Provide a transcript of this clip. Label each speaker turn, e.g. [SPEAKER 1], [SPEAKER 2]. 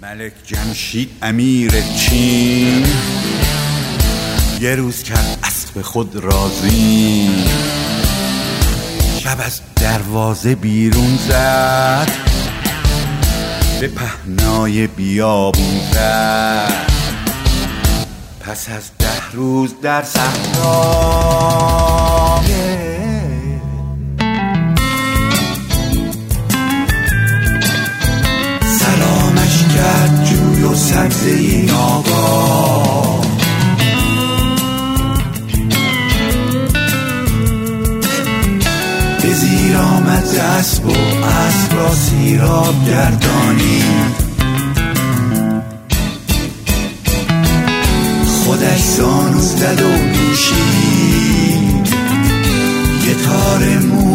[SPEAKER 1] ملک جمشید امیر چین یه روز کرد اسب خود راضی، شب از دروازه بیرون زد، به پهنای بیابون زد. پس از 10 روز در صحرا سلامش کرد جوی و سبزه‌ای ناگاه، به زیر آمد ز اسب و اسب را سیراب گردانید، خودش زانو زد و نوشید، یه تار مو